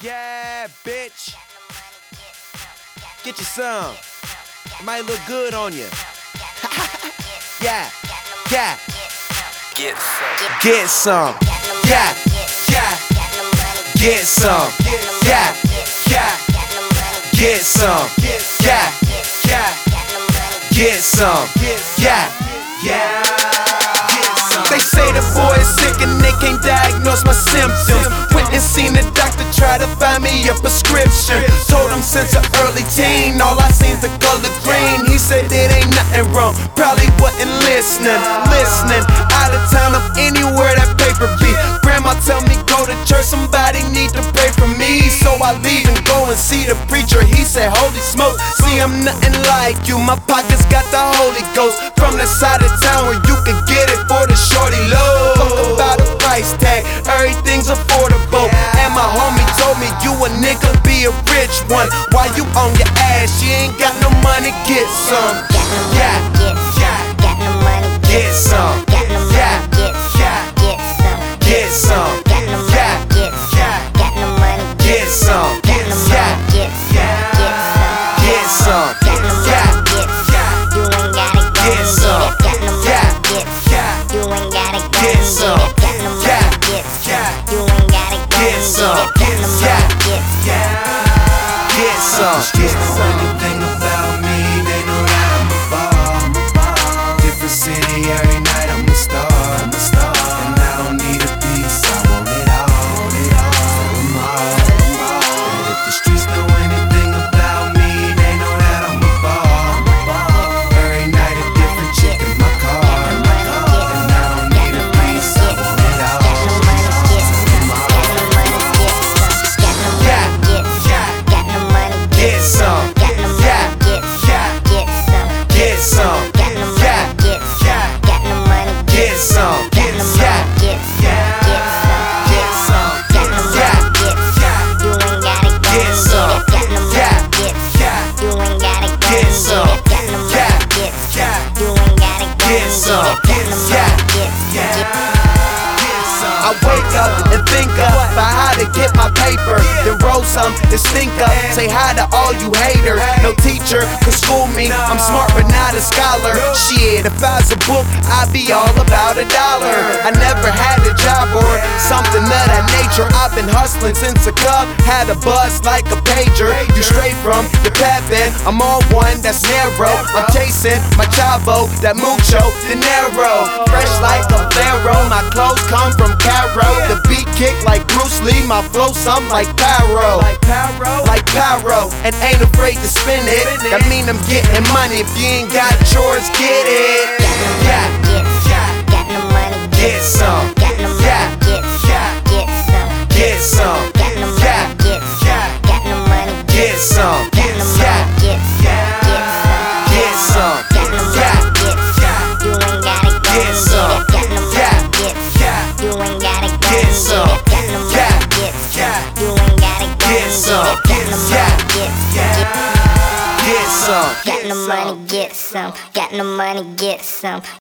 Yeah, bitch. Get you some. It might look good on you. Yeah, yeah. Get some. Get some. Yeah, yeah. Get some. Yeah, yeah. Get some. Yeah, yeah. Get some. Yeah, yeah. They say the boy is sick and they can't diagnose my symptoms. Went and seen the doctor, try to find me a prescription. Told him since an early teen, all I seen's the color green. He said it ain't nothing wrong, probably wasn't listening. Out of town, of anywhere that paper be. Grandma tell me go to church, somebody need to pray for me. So I leave and go and see the preacher. He said, holy smoke, see I'm nothing like you. My pockets got the Holy Ghost. From the side of town where you can get it for the shorty low. Talk about a price tag, everything's affordable. And my homie told me you a nigga, be a rich one. While you on your ass, you ain't got no money, get some. Yeah, yeah, got no money, get some. got no money, Yeah, get some, get some. got no money, Yeah, got no money, get some. got no money, Yeah, get some. got no money, Yeah, you ain't gotta go get and some. get it. Got no money, Yeah, you ain't gotta go get and some. get it. Got no money, Yeah, you ain't gotta go get and some. get it. Got no money, get some. Streets know anything about me, they know that I'm a ball. Different city, every night I'm a star. And I don't need a piece, I want it all. So I'm all. And if the streets know anything about me, they know that I'm a ball. Every night a different chick in my car. And I don't need a piece, I want it all. Get some. Yeah, get some. Yeah, get some. Yeah, get some. Get some. Yeah, get some. Get some. I wake up and think about how to get my paper. Then roll some, then stink up. Say hi to all you haters. No teacher could school me. I'm smart but not a scholar. Shit, if I was a book, I'd be all about $1. I never had a job or something of that nature. I've been hustling since a cub. Had a buzz like a pager. You straight from your path and I'm on one that's narrow. I'm chasing my chavo, that mucho dinero. Fresh like a pharaoh. My clothes come from Caro. The beat kick like Bruce Lee. My flow something like Pyro. Like Pyro. And ain't afraid to spin it. That mean I'm getting money. If you ain't got yours, get it. Yeah, get some. Yeah, get some. Yeah, get some. Yeah, get some. Yeah, get some. Yeah, get some. Yeah, get some. Yeah, get some. Got no money, get some. Got no money, get some.